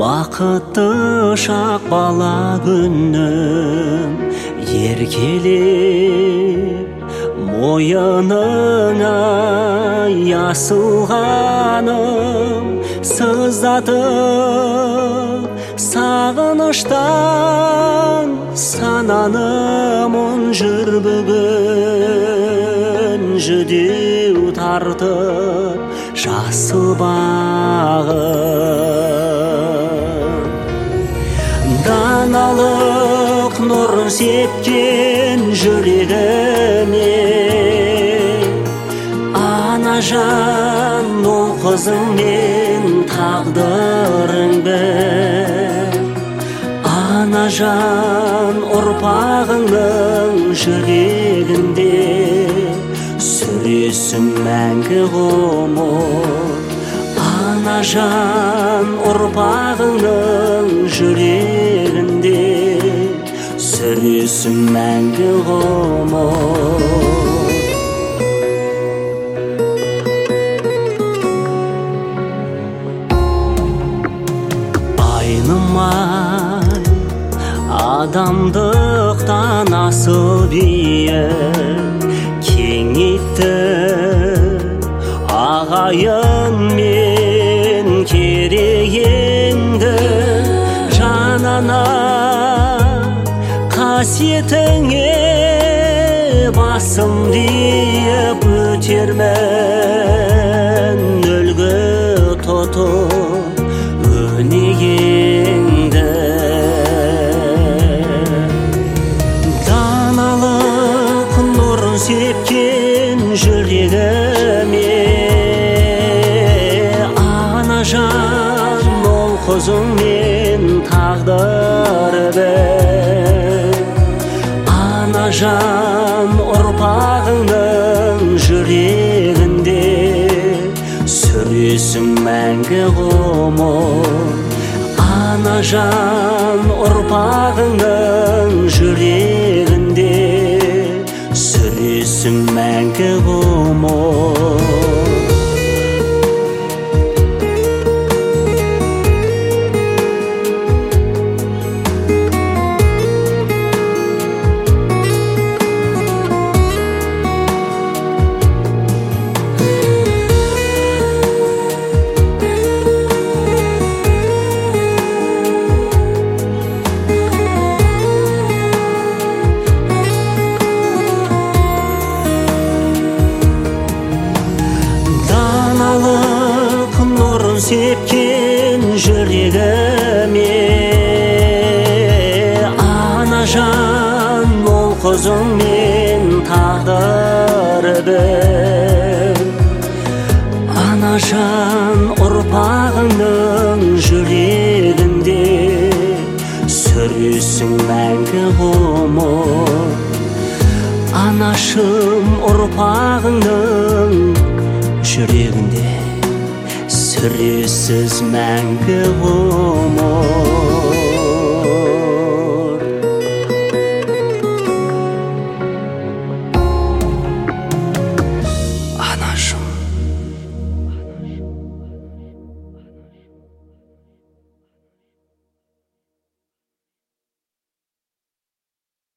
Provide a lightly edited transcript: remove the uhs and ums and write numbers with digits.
бақытты шақ бала күнім еркелеп мойыныңа ясылғаным сыздатып сағыныштан сананым жүр бүгін жүдеу тартып жасыл бағым даналық нұрын сепкен жүрегіме ана жан ол қызың мен тағдырың бір ана жан ұрпағыңның жүрегінде сүресің мәңгі ғұмыр ана жан ұрпағыңның жүрегінде сүресің мәңгі ғұмыр айнымай адамдықтан асыл биік кеңейтті ағайын мен керегеңді жанана қасиетіңе басым дейіп өтермін үлгі тұтып өнегеңді даналық нұрын сепкен жүрегіме ана жан ол қызың мен тағдыры бір ана жан ұрпағыңның жүрегінде сүресің мәңгі ғұмыр ана жан ұрпағыңның жүрегінде сүресің мәңгі ғұмыр сепкен жүрегіме ана жан ол қызың мен тағдыры бір ана жан ұрпағыңның жүрегінде сүресің мәңгі ғұмыр анашым ұрпағыңның жүрегінде сүресіз мәңгі ғұмыр